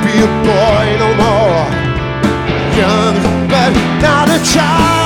be a boy no more. Young, but not a child.